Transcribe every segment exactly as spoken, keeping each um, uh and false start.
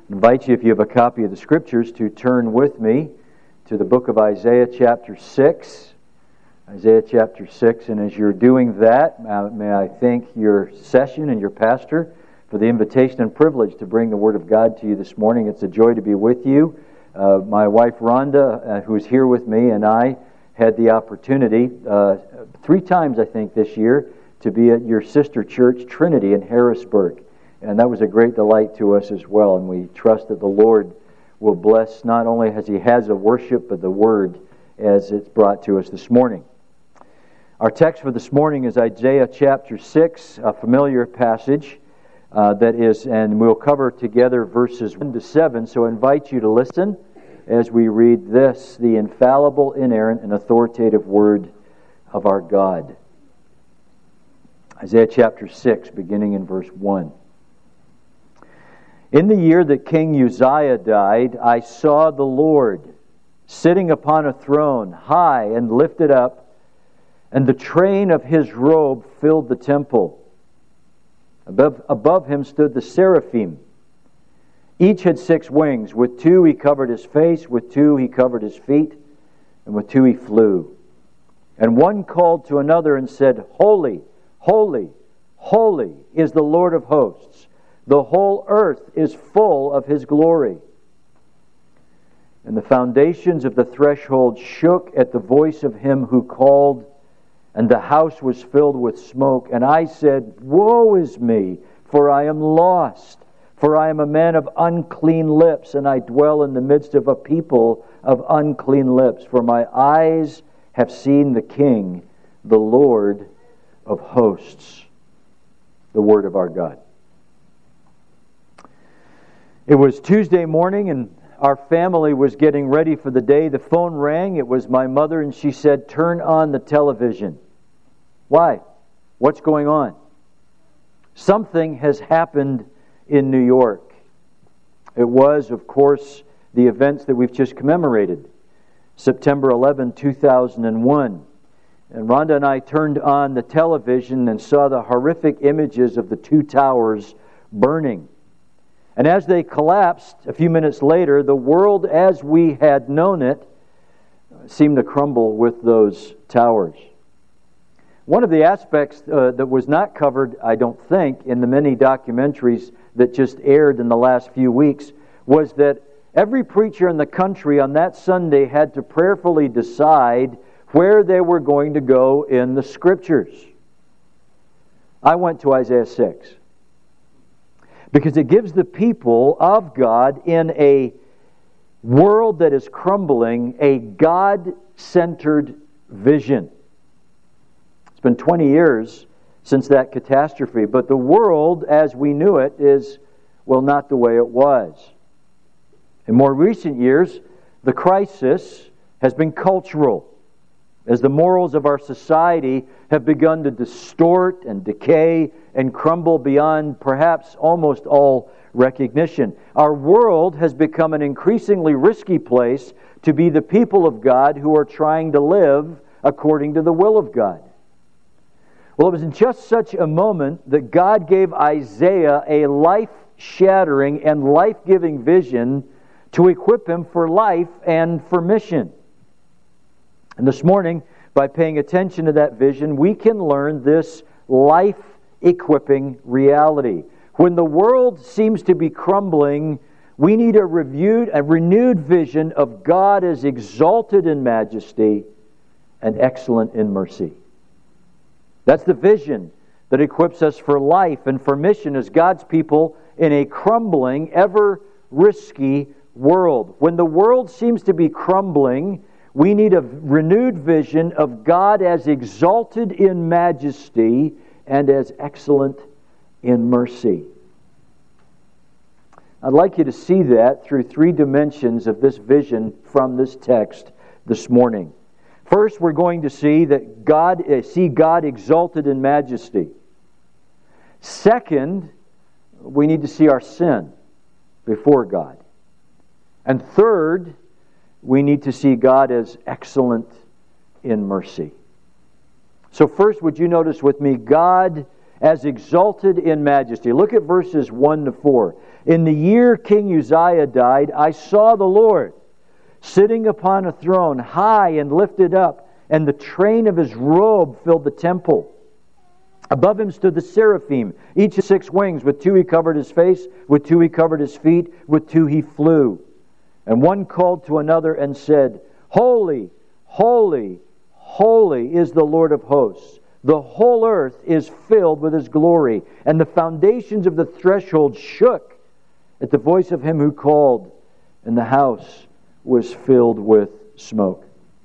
I invite you, if you have a copy of the Scriptures, to turn with me to the book of Isaiah chapter six. Isaiah chapter six, and as you're doing that, may I thank your session and your pastor for the invitation and privilege to bring the Word of God to you this morning. It's a joy to be with you. Uh, my wife Rhonda, uh, who is here with me, and I had the opportunity uh, three times, I think, this year to be at your sister church, Trinity, in Harrisburg. And that was a great delight to us as well. And we trust that the Lord will bless not only as He has a worship, but the Word as it's brought to us this morning. Our text for this morning is Isaiah chapter six, a familiar passage uh, that is, and we'll cover together verses one to seven. So I invite you to listen as we read this, the infallible, inerrant, and authoritative Word of our God. Isaiah chapter six, beginning in verse one. In the year that King Uzziah died, I saw the Lord sitting upon a throne, high and lifted up, and the train of His robe filled the temple. Above, above Him stood the seraphim. Each had six wings. With two He covered His face, with two He covered His feet, and with two He flew. And one called to another and said, Holy, holy, holy is the Lord of hosts. The whole earth is full of His glory. And the foundations of the threshold shook at the voice of Him who called, and the house was filled with smoke. And I said, Woe is me, for I am lost. For I am a man of unclean lips, and I dwell in the midst of a people of unclean lips. For my eyes have seen the King, the Lord of hosts. The word of our God. It was Tuesday morning, and our family was getting ready for the day. The phone rang. It was my mother, and she said, Turn on the television. Why? What's going on? Something has happened in New York. It was, of course, the events that we've just commemorated. September eleventh, two thousand one. And Rhonda and I turned on the television and saw the horrific images of the two towers burning. And as they collapsed a few minutes later, the world as we had known it seemed to crumble with those towers. One of the aspects uh, that was not covered, I don't think, in the many documentaries that just aired in the last few weeks was that every preacher in the country on that Sunday had to prayerfully decide where they were going to go in the Scriptures. I went to Isaiah six. Because it gives the people of God in a world that is crumbling a God-centered vision. It's been twenty years since that catastrophe, but the world as we knew it is, well, not the way it was. In more recent years, the crisis has been cultural, as the morals of our society have begun to distort and decay and crumble beyond perhaps almost all recognition. Our world has become an increasingly risky place to be the people of God who are trying to live according to the will of God. Well, it was in just such a moment that God gave Isaiah a life-shattering and life-giving vision to equip him for life and for mission. And this morning, by paying attention to that vision, we can learn this life-equipping reality. When the world seems to be crumbling, we need a reviewed, a renewed vision of God as exalted in majesty and excellent in mercy. That's the vision that equips us for life and for mission as God's people in a crumbling, ever risky world. When the world seems to be crumbling, we need a renewed vision of God as exalted in majesty and as excellent in mercy. I'd like you to see that through three dimensions of this vision from this text this morning. First, we're going to see that God see God exalted in majesty. Second, we need to see our sin before God. And third, we need to see God as excellent in mercy. So first, would you notice with me, God as exalted in majesty. Look at verses one to four. In the year King Uzziah died, I saw the Lord sitting upon a throne, high and lifted up, and the train of his robe filled the temple. Above him stood the seraphim, each with six wings. With two he covered his face, with two he covered his feet, with two he flew. And one called to another and said, Holy, holy, holy is the Lord of hosts. The whole earth is filled with His glory. And the foundations of the threshold shook at the voice of Him who called, and the house was filled with smoke.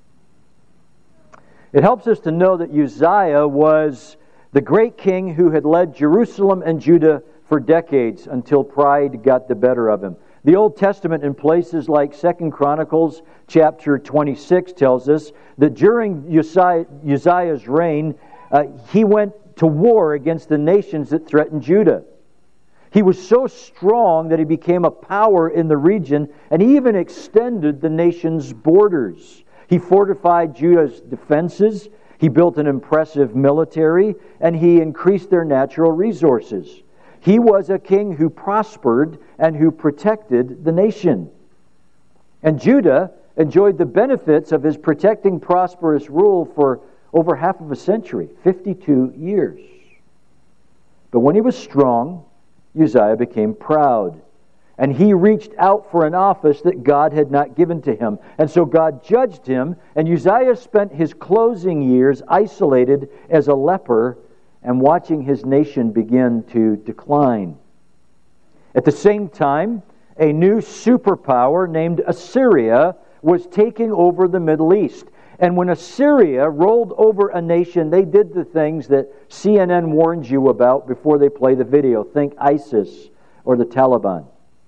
It helps us to know that Uzziah was the great king who had led Jerusalem and Judah for decades until pride got the better of him. The Old Testament in places like Second Chronicles chapter twenty-six tells us that during Uzziah, Uzziah's reign, uh, he went to war against the nations that threatened Judah. He was so strong that he became a power in the region, and he even extended the nation's borders. He fortified Judah's defenses, he built an impressive military, and he increased their natural resources. He was a king who prospered and who protected the nation. And Judah enjoyed the benefits of his protecting, prosperous rule for over half of a century, fifty-two years. But when he was strong, Uzziah became proud, and he reached out for an office that God had not given to him. And so God judged him, and Uzziah spent his closing years isolated as a leper and watching his nation begin to decline. At the same time, a new superpower named Assyria was taking over the Middle East. And when Assyria rolled over a nation, they did the things that C N N warns you about before they play the video. Think ISIS or the Taliban.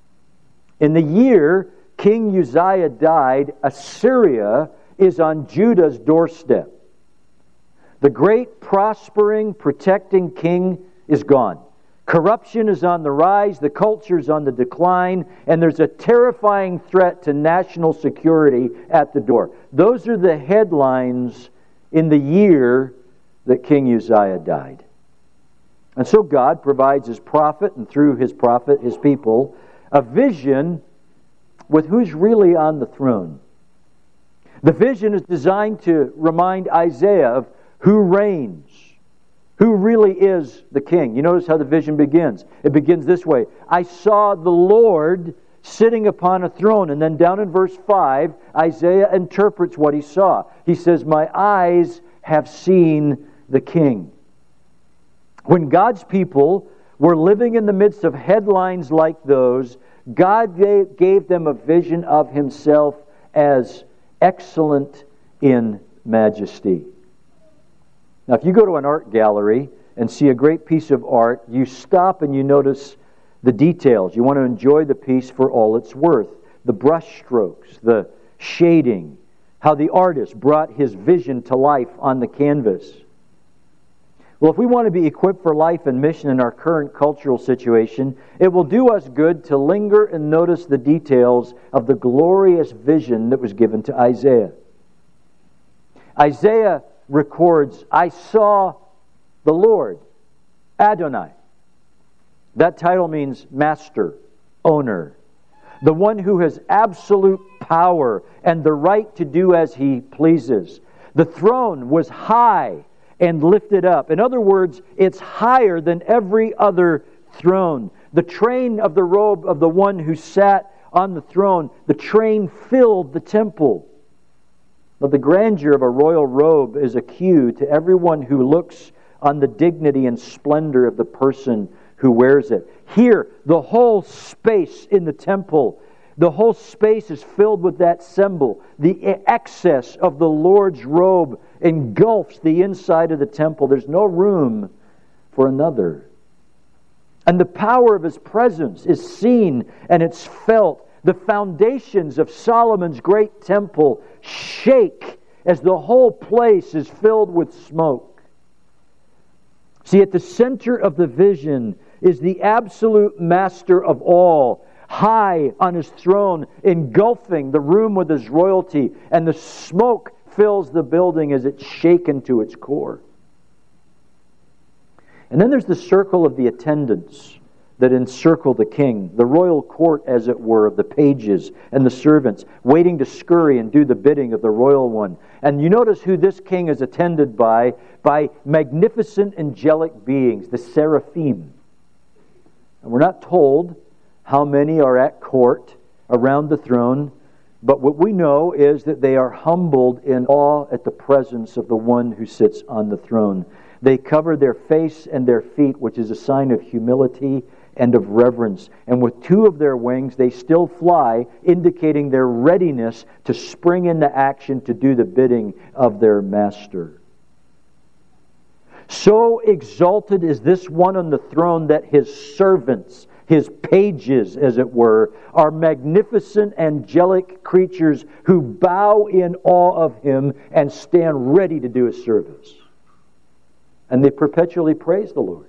In the year King Uzziah died, Assyria is on Judah's doorstep. The great, prospering, protecting king is gone. Corruption is on the rise, the culture is on the decline, and there's a terrifying threat to national security at the door. Those are the headlines in the year that King Uzziah died. And so God provides His prophet, and through His prophet, His people, a vision with who's really on the throne. The vision is designed to remind Isaiah of who reigns, who really is the king. You notice how the vision begins. It begins this way. I saw the Lord sitting upon a throne. And then down in verse five, Isaiah interprets what he saw. He says, my eyes have seen the king. When God's people were living in the midst of headlines like those, God gave, gave them a vision of Himself as excellent in majesty. Now, if you go to an art gallery and see a great piece of art, you stop and you notice the details. You want to enjoy the piece for all it's worth. The brush strokes, the shading, how the artist brought his vision to life on the canvas. Well, if we want to be equipped for life and mission in our current cultural situation, it will do us good to linger and notice the details of the glorious vision that was given to Isaiah. Isaiah records, I saw the Lord, Adonai. That title means master, owner, the one who has absolute power and the right to do as He pleases. The throne was high and lifted up. In other words, it's higher than every other throne. The train of the robe of the one who sat on the throne, the train filled the temple. But the grandeur of a royal robe is a cue to everyone who looks on the dignity and splendor of the person who wears it. Here, the whole space in the temple, the whole space is filled with that symbol. The excess of the Lord's robe engulfs the inside of the temple. There's no room for another. And the power of His presence is seen and it's felt. The foundations of Solomon's great temple shake as the whole place is filled with smoke. See, at the center of the vision is the absolute master of all, high on His throne, engulfing the room with His royalty, and the smoke fills the building as it's shaken to its core. And then there's the circle of the attendants that encircle the king, the royal court, as it were, of the pages and the servants, waiting to scurry and do the bidding of the royal one. And you notice who this king is attended by, by magnificent angelic beings, the seraphim. And we're not told how many are at court around the throne, but what we know is that they are humbled in awe at the presence of the one who sits on the throne. They cover their face and their feet, which is a sign of humility and of reverence. And with two of their wings, they still fly, indicating their readiness to spring into action to do the bidding of their master. So exalted is this one on the throne that his servants, his pages, as it were, are magnificent angelic creatures who bow in awe of him and stand ready to do his service. And they perpetually praise the Lord.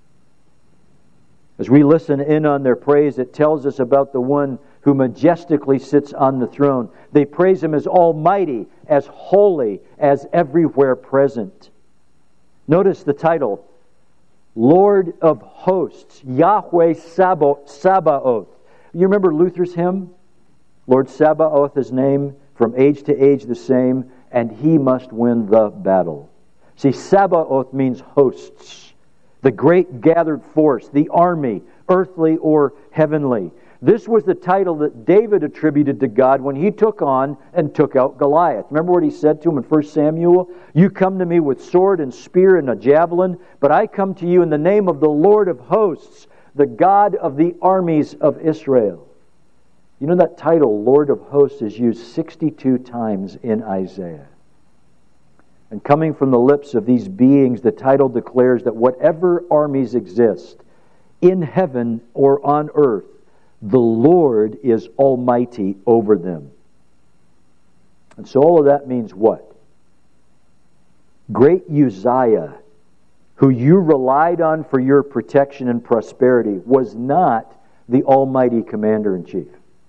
As we listen in on their praise, it tells us about the one who majestically sits on the throne. They praise him as almighty, as holy, as everywhere present. Notice the title, Lord of hosts, Yahweh Sabaoth. You remember Luther's hymn? Lord Sabaoth, his name, from age to age the same, and he must win the battle. See, Sabaoth means hosts, the great gathered force, the army, earthly or heavenly. This was the title that David attributed to God when he took on and took out Goliath. Remember what he said to him in First Samuel? You come to me with sword and spear and a javelin, but I come to you in the name of the Lord of hosts, the God of the armies of Israel. You know that title, Lord of hosts, is used sixty-two times in Isaiah. And coming from the lips of these beings, the title declares that whatever armies exist, in heaven or on earth, the Lord is almighty over them. And so all of that means what? Great Uzziah, who you relied on for your protection and prosperity, was not the almighty commander-in-chief.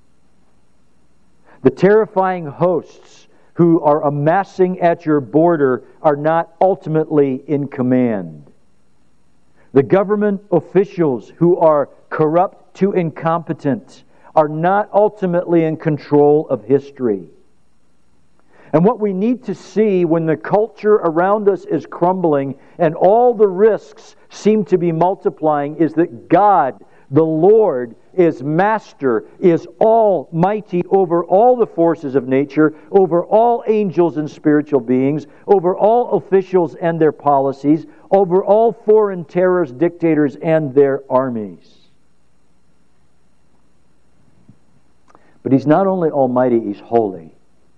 The terrifying hosts who are amassing at your border are not ultimately in command. The government officials who are corrupt to incompetent are not ultimately in control of history. And what we need to see when the culture around us is crumbling and all the risks seem to be multiplying is that God, the Lord, is master, is almighty over all the forces of nature, over all angels and spiritual beings, over all officials and their policies, over all foreign terrors, dictators, and their armies. But He's not only almighty, He's holy.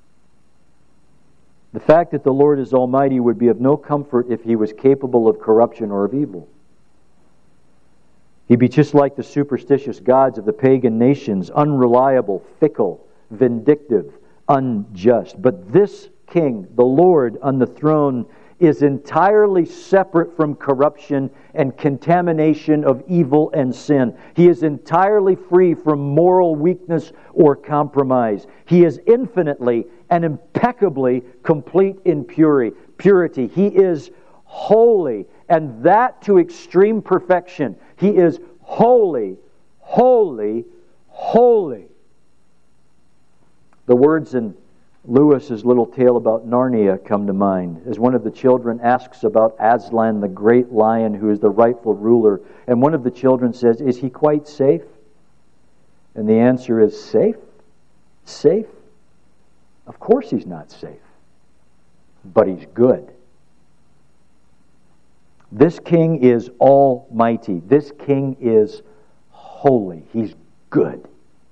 The fact that the Lord is almighty would be of no comfort if He was capable of corruption or of evil. He'd be just like the superstitious gods of the pagan nations, unreliable, fickle, vindictive, unjust. But this King, the Lord on the throne, is entirely separate from corruption and contamination of evil and sin. He is entirely free from moral weakness or compromise. He is infinitely and impeccably complete in purity. Purity. He is holy, and that to extreme perfection. He is holy, holy, holy. The words in Lewis's little tale about Narnia come to mind as one of the children asks about Aslan, the great lion who is the rightful ruler. And one of the children says, is he quite safe? And the answer is, safe? Safe? Of course he's not safe. But he's good. This king is almighty. This king is holy. He's good.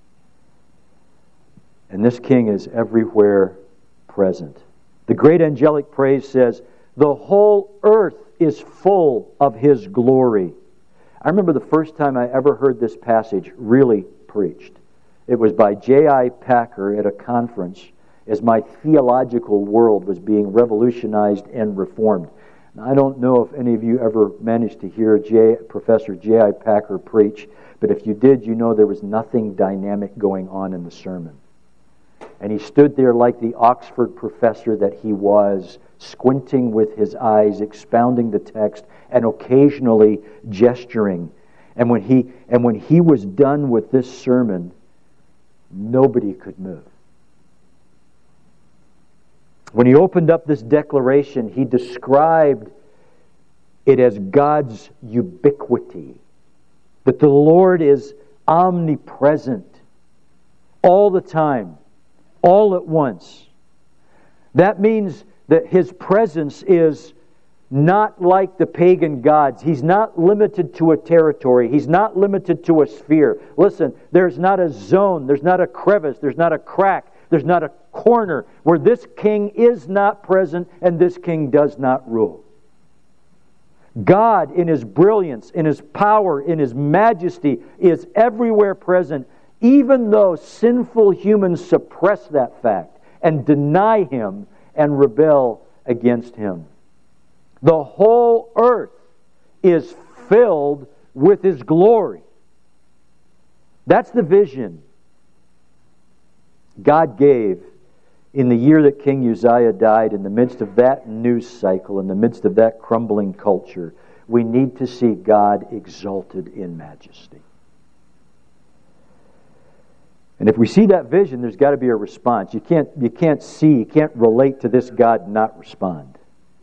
And this king is everywhere present. The great angelic praise says, the whole earth is full of His glory. I remember the first time I ever heard this passage really preached. It was by J I Packer at a conference as my theological world was being revolutionized and reformed. Now, I don't know if any of you ever managed to hear J, Professor J I Packer preach, but if you did, you know there was nothing dynamic going on in the sermon. And he stood there like the Oxford professor that he was, squinting with his eyes, expounding the text, and occasionally gesturing. And when he and when he was done with this sermon, nobody could move. When he opened up this declaration, he described it as God's ubiquity. That the Lord is omnipresent, all the time, all at once. That means that His presence is not like the pagan gods. He's not limited to a territory. He's not limited to a sphere. Listen, there's not a zone, there's not a crevice, there's not a crack, there's not a corner where this king is not present and this king does not rule. God, in His brilliance, in His power, in His majesty, is everywhere present, even though sinful humans suppress that fact and deny Him and rebel against Him. The whole earth is filled with His glory. That's the vision God gave in the year that King Uzziah died. In the midst of that news cycle, in the midst of that crumbling culture, we need to see God exalted in majesty. And if we see that vision, there's got to be a response. You can't, you can't see, you can't relate to this God and not respond.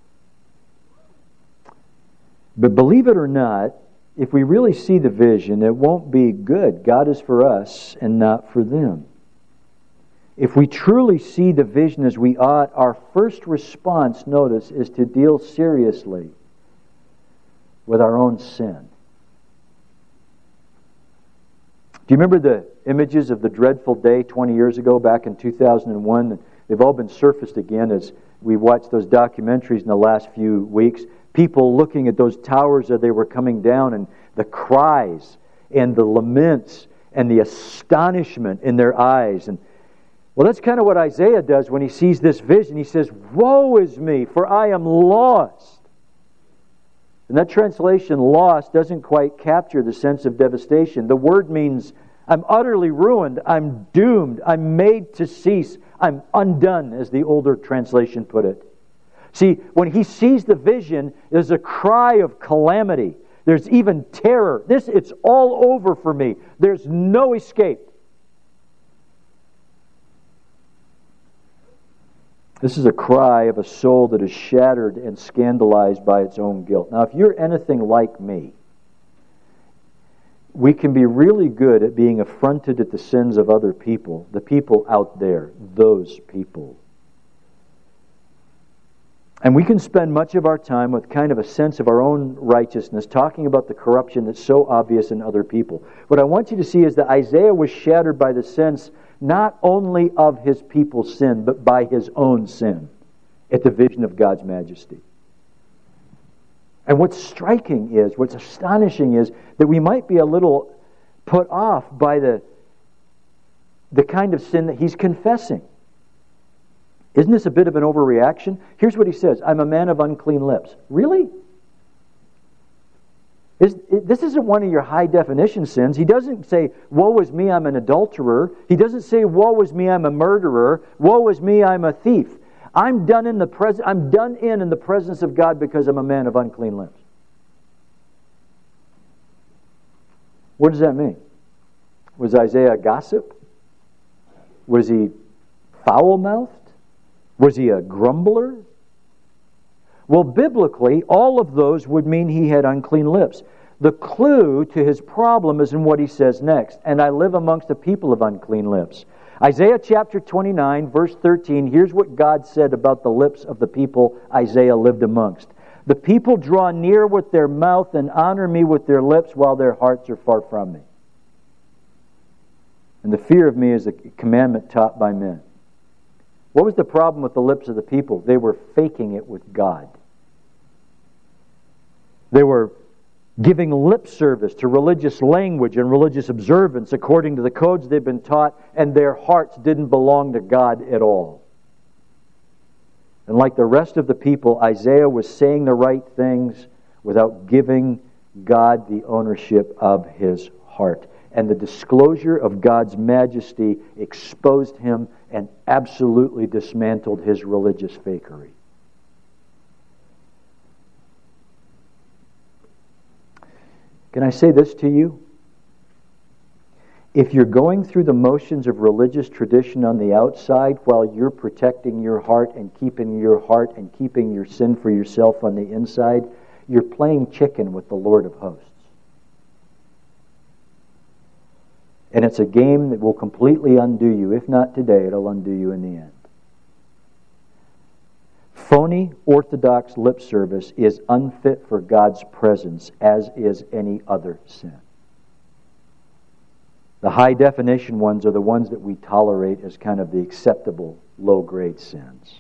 But believe it or not, if we really see the vision, it won't be good. God is for us and not for them. If we truly see the vision as we ought, our first response, notice, is to deal seriously with our own sin. Do you remember the images of the dreadful day twenty years ago, back in two thousand one? They've all been surfaced again as we watched those documentaries in the last few weeks. People looking at those towers as they were coming down, and the cries and the laments and the astonishment in their eyes. And well, that's kind of what Isaiah does when he sees this vision. He says, "Woe is me, for I am lost." And that translation, lost, doesn't quite capture the sense of devastation. The word means, I'm utterly ruined, I'm doomed, I'm made to cease, I'm undone, as the older translation put it. See, when he sees the vision, there's a cry of calamity. There's even terror. This, it's all over for me. There's no escape. This is a cry of a soul that is shattered and scandalized by its own guilt. Now, if you're anything like me, we can be really good at being affronted at the sins of other people, the people out there, those people. And we can spend much of our time with kind of a sense of our own righteousness, talking about the corruption that's so obvious in other people. What I want you to see is that Isaiah was shattered by the sense not only of his people's sin, but by his own sin at the vision of God's majesty. And what's striking is, what's astonishing is, that we might be a little put off by the, the kind of sin that he's confessing. Isn't this a bit of an overreaction? Here's what he says, I'm a man of unclean lips. Really? Is, this isn't one of your high definition sins. He doesn't say, woe is me, I'm an adulterer. He doesn't say, woe is me, I'm a murderer. Woe is me, I'm a thief. I'm done in the pres- I'm done in in the presence of God because I'm a man of unclean lips. What does that mean? Was Isaiah a gossip? Was he foul-mouthed? Was he a grumbler? Well, biblically, all of those would mean he had unclean lips. The clue to his problem is in what he says next. And I live amongst a people of unclean lips. Isaiah chapter twenty-nine, verse thirteen, here's what God said about the lips of the people Isaiah lived amongst. The people draw near with their mouth and honor me with their lips while their hearts are far from me. And the fear of me is a commandment taught by men. What was the problem with the lips of the people? They were faking it with God. They were giving lip service to religious language and religious observance according to the codes they'd been taught, and their hearts didn't belong to God at all. And like the rest of the people, Isaiah was saying the right things without giving God the ownership of his heart. and the disclosure of God's majesty exposed him and absolutely dismantled his religious fakery. Can I say this to you? If you're going through the motions of religious tradition on the outside while you're protecting your heart and keeping your heart and keeping your sin for yourself on the inside, you're playing chicken with the Lord of hosts. And it's a game that will completely undo you. If not today, it'll undo you in the end. Phony, orthodox lip service is unfit for God's presence, as is any other sin. The high definition ones are the ones that we tolerate as kind of the acceptable low-grade sins.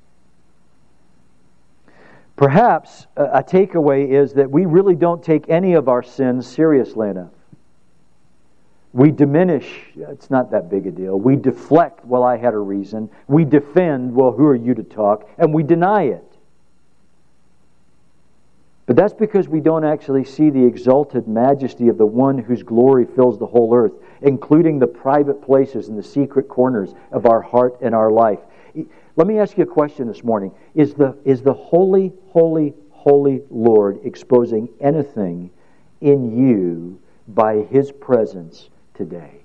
Perhaps a takeaway is that we really don't take any of our sins seriously enough. We diminish, it's not that big a deal. We deflect, well, I had a reason. We defend, well, who are you to talk? And we deny it. But that's because we don't actually see the exalted majesty of the one whose glory fills the whole earth, including the private places and the secret corners of our heart and our life. Let me ask you a question this morning. Is the, is the holy, holy, holy Lord exposing anything in you by His presence today?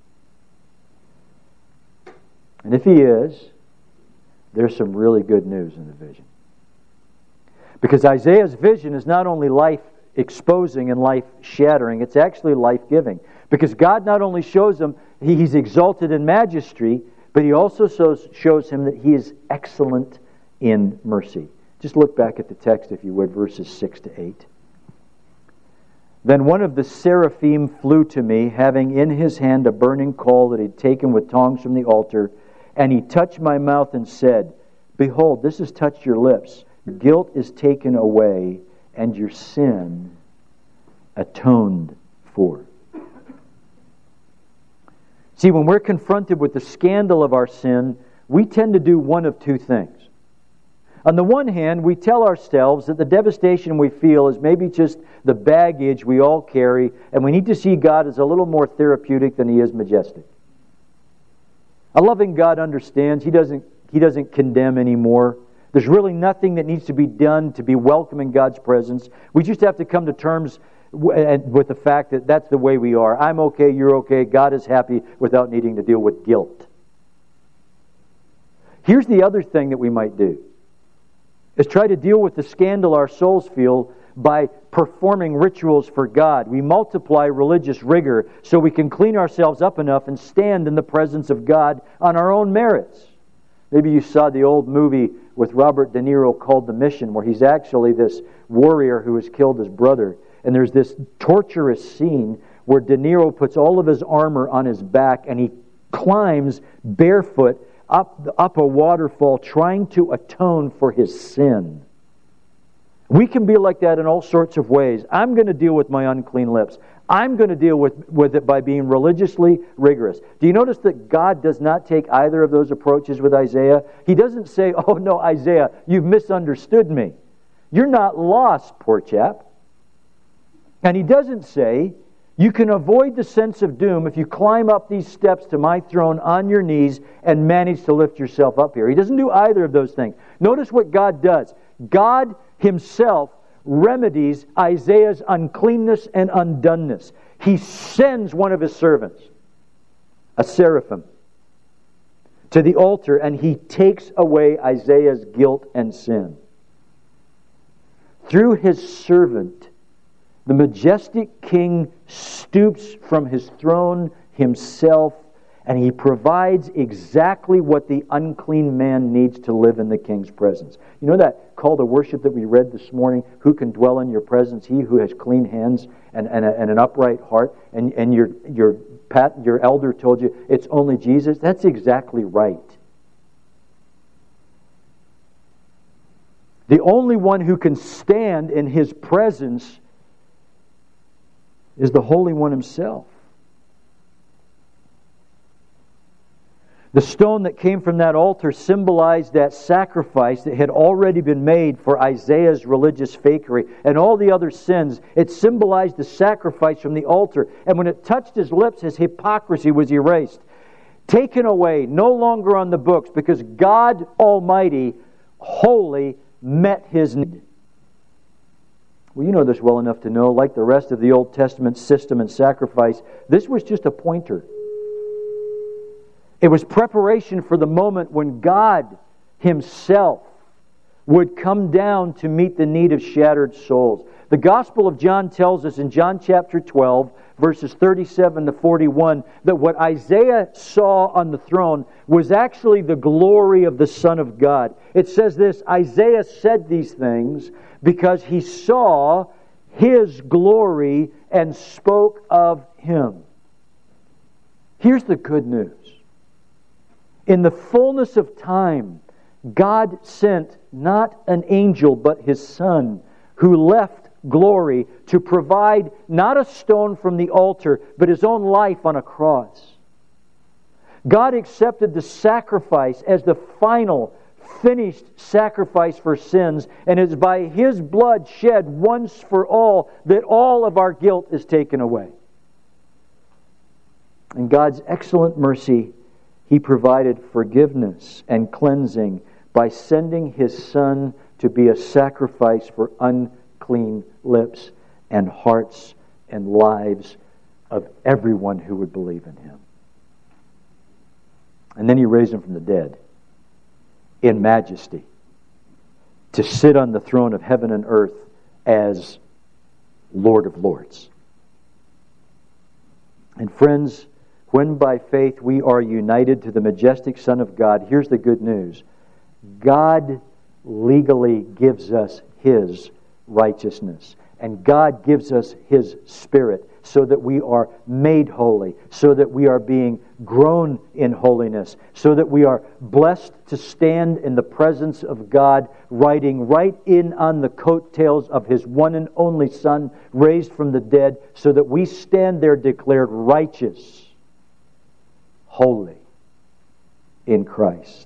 And if He is, there's some really good news in the vision. Because Isaiah's vision is not only life-exposing and life-shattering, it's actually life-giving. Because God not only shows him He's exalted in majesty, but He also shows, shows him that He is excellent in mercy. Just look back at the text, if you would, verses six to eight. Then one of the seraphim flew to me, having in his hand a burning coal that he had taken with tongs from the altar, and he touched my mouth and said, Behold, this has touched your lips. Guilt is taken away, and your sin atoned for. See, when we're confronted with the scandal of our sin, we tend to do one of two things. On the one hand, we tell ourselves that the devastation we feel is maybe just the baggage we all carry, and we need to see God as a little more therapeutic than He is majestic. A loving God understands. He doesn't, He doesn't condemn anymore. There's really nothing that needs to be done to be welcome in God's presence. We just have to come to terms with the fact that that's the way we are. I'm okay, you're okay, God is happy without needing to deal with guilt. Here's the other thing that we might do, is try to deal with the scandal our souls feel by performing rituals for God. We multiply religious rigor so we can clean ourselves up enough and stand in the presence of God on our own merits. Maybe you saw the old movie with Robert De Niro called The Mission, where he's actually this warrior who has killed his brother. And there's this torturous scene where De Niro puts all of his armor on his back and he climbs barefoot up, up a waterfall trying to atone for his sin. We can be like that in all sorts of ways. I'm going to deal with my unclean lips. I'm going to deal with, with it by being religiously rigorous. Do you notice that God does not take either of those approaches with Isaiah? He doesn't say, oh no, Isaiah, you've misunderstood me. You're not lost, poor chap. And He doesn't say, you can avoid the sense of doom if you climb up these steps to my throne on your knees and manage to lift yourself up here. He doesn't do either of those things. Notice what God does. God Himself remedies Isaiah's uncleanness and undoneness. He sends one of His servants, a seraphim, to the altar, and he takes away Isaiah's guilt and sin. Through his servant, the majestic king stoops from his throne himself, and he provides exactly what the unclean man needs to live in the king's presence. You know that call to worship that we read this morning? Who can dwell in your presence? He who has clean hands and, and, a, and an upright heart. And, and your, your, pat, your elder told you it's only Jesus. That's exactly right. The only one who can stand in His presence is the Holy One Himself. The stone that came from that altar symbolized that sacrifice that had already been made for Isaiah's religious fakery and all the other sins. It symbolized the sacrifice from the altar. And when it touched his lips, his hypocrisy was erased. Taken away, no longer on the books, because God Almighty, holy, met his need. Well, you know this well enough to know, like the rest of the Old Testament system and sacrifice, this was just a pointer. It was preparation for the moment when God Himself would come down to meet the need of shattered souls. The Gospel of John tells us in John chapter twelve, verses thirty-seven to forty-one, that what Isaiah saw on the throne was actually the glory of the Son of God. It says this, Isaiah said these things because he saw His glory and spoke of Him. Here's the good news. In the fullness of time, God sent not an angel but His Son, who left glory to provide not a stone from the altar, but His own life on a cross. God accepted the sacrifice as the final, finished sacrifice for sins, and it is by His blood shed once for all that all of our guilt is taken away. In God's excellent mercy, He provided forgiveness and cleansing by sending His Son to be a sacrifice for unclean lips and hearts and lives of everyone who would believe in Him. And then He raised Him from the dead in majesty to sit on the throne of heaven and earth as Lord of Lords. And friends, when by faith we are united to the majestic Son of God, here's the good news. God legally gives us His righteousness. And God gives us His Spirit so that we are made holy, so that we are being grown in holiness, so that we are blessed to stand in the presence of God, riding right in on the coattails of His one and only Son, raised from the dead, so that we stand there declared righteous, holy in Christ.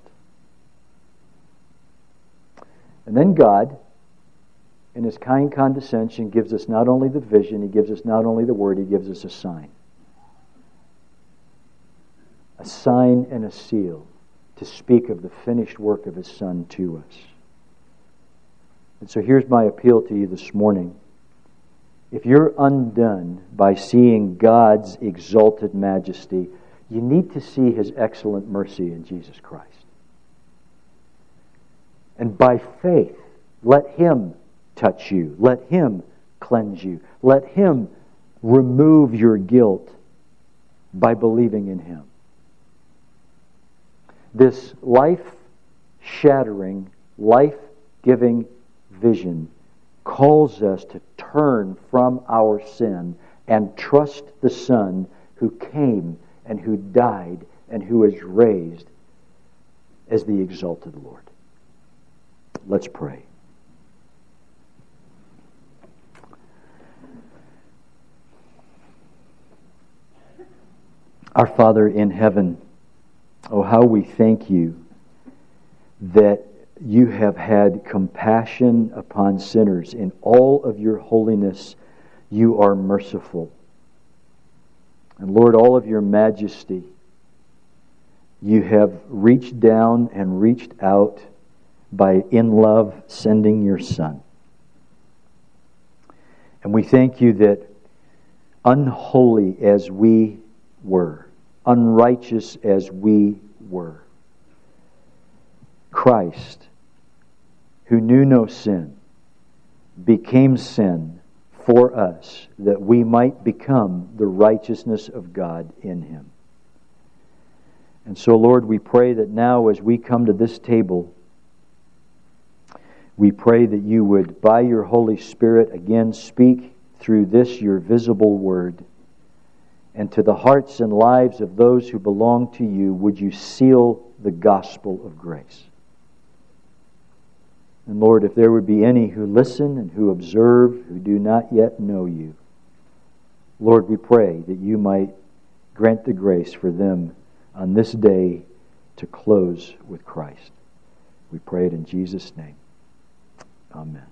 And then God, in His kind condescension, gives us not only the vision, He gives us not only the word, He gives us a sign. A sign and a seal to speak of the finished work of His Son to us. And so here's my appeal to you this morning. If you're undone by seeing God's exalted majesty, you need to see His excellent mercy in Jesus Christ. And by faith, let Him touch you. Let Him cleanse you. Let Him remove your guilt by believing in Him. This life-shattering, life-giving vision calls us to turn from our sin and trust the Son who came and who died and who is raised as the exalted Lord. Let's pray. Our Father in heaven, oh, how we thank You that You have had compassion upon sinners. In all of Your holiness, You are merciful. And Lord, all of Your majesty, You have reached down and reached out by, in love, sending Your Son. And we thank You that unholy as we were, unrighteous as we were, Christ, who knew no sin, became sin for us, that we might become the righteousness of God in Him. And so, Lord, we pray that now as we come to this table, we pray that You would, by Your Holy Spirit, again speak through this Your visible word, and to the hearts and lives of those who belong to You, would You seal the gospel of grace. And Lord, if there would be any who listen and who observe, who do not yet know You, Lord, we pray that You might grant the grace for them on this day to close with Christ. We pray it in Jesus' name. Amen.